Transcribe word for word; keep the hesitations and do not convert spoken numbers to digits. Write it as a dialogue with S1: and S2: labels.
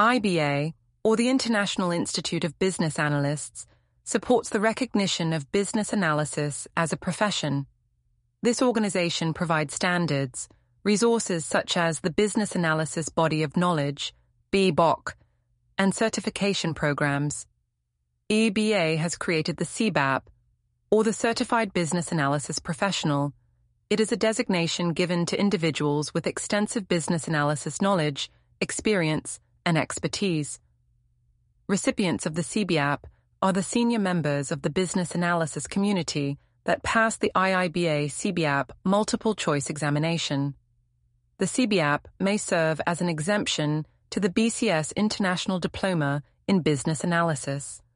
S1: I B A, or the International Institute of Business Analysts, supports the recognition of business analysis as a profession. This organization provides standards, resources such as the Business Analysis Body of Knowledge, B B O C, and certification programs. E B A has created the C B A P, or the Certified Business Analysis Professional. It is a designation given to individuals with extensive business analysis knowledge, experience, and expertise. Recipients of the C B A P are the senior members of the business analysis community that pass the I I B A C B A P multiple choice examination. The C B A P may serve as an exemption to the B C S International Diploma in Business Analysis.